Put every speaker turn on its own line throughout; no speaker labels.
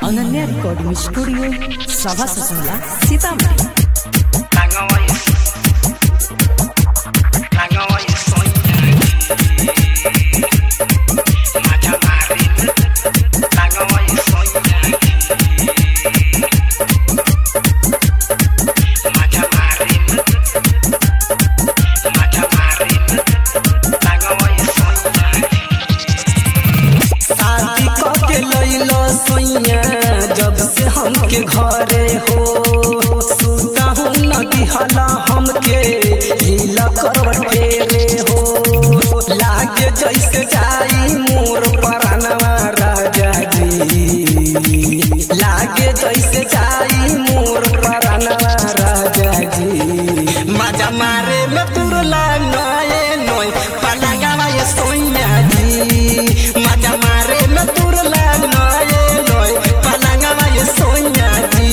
Ananya recording studio सभा ससुला सीतामढ़ी।
जब से हमके घरे हो सुता हूँ नदी हला हमके लीला करवटे रे हो लागे जैसे जाई मोर परानवा राजा जी लागे जैसे जाई मोर परानवा राजा जी मजा मारे में तुरला नए नोय पलंगवा ये सोनिया जी मजा मारे में तुरला नए नोय पलंगवा ये सोनिया जी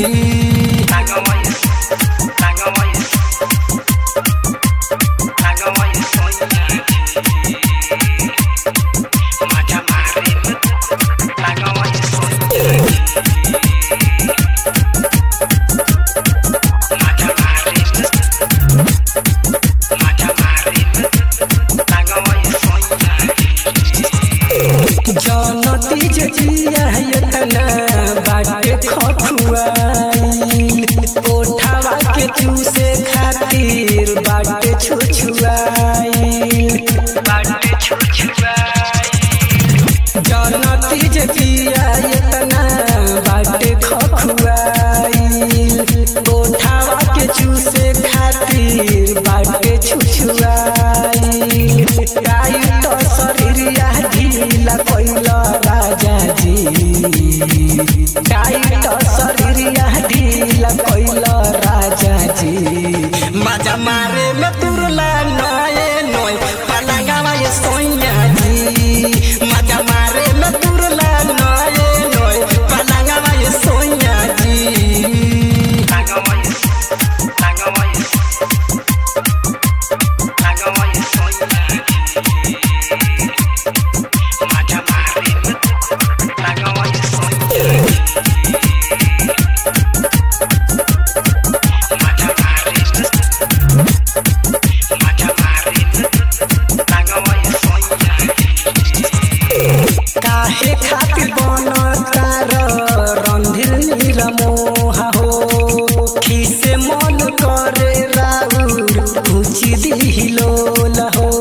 जनती जिया इतना बाटे खखुआई ओठावा के चूसे खातिर बाटे छुछुआई जनती जिया इतना बाटे खखुआई ओठावा के चूसे खातिर बाटे छुछुआई टाइट शरीरिया ढीला कोइला राजा जी टाइट शरीरिया ढीला कोइला राजा जी मजा मारे में तुरला नए नोय पलंगवा ये सोनिया जी मजा मारे में तुरला नए नोय पलंगवा ये सोनिया जी काहे खातिर बनतार रंधिर निरमोहा हो खिसे मन करे राउर पूछी दिलो लहो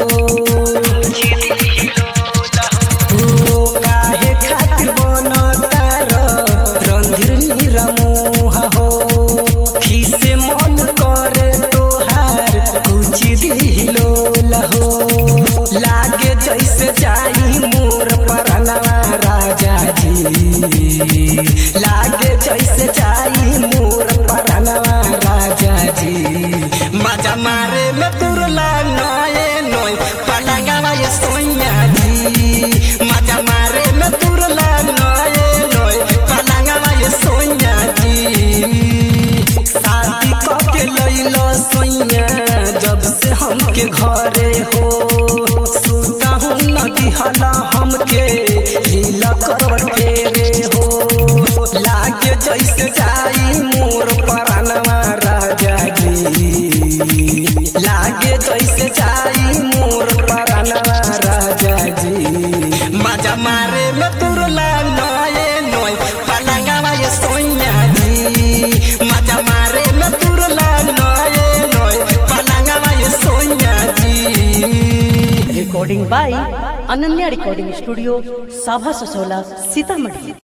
काहे खातिर बनतार रंधिर निरमोहा हो खिसे मन करे तोहार पूछी दिलो लहो लागे जैसे जाई मोर परानवा राजा जी लागे जैसे जाई मोर परानवा राजा जी मजा मारे में तुरला नए नोय पलंगवा ये सोनिया जी मजा मारे में तुरला नए नोय पलंगवा ये सोनिया जी शादी करके लइलो सोनिया जब से हमके घरे हो सुता हूँ नदी हला हमके लीला करवटे रे हो लागे जैसे जाई मोर परानवा राजा जी लागे जैसे जाई मोर परानवा राजा जी मजा मारे में तुरला नए नोय पलंगवा ये सोनिया जी मजा मारे में तुरला नए नोय पलंगवा ये Sonia ji.
Recording by Ananya recording studio सभा ससुला सीतामढ़ी।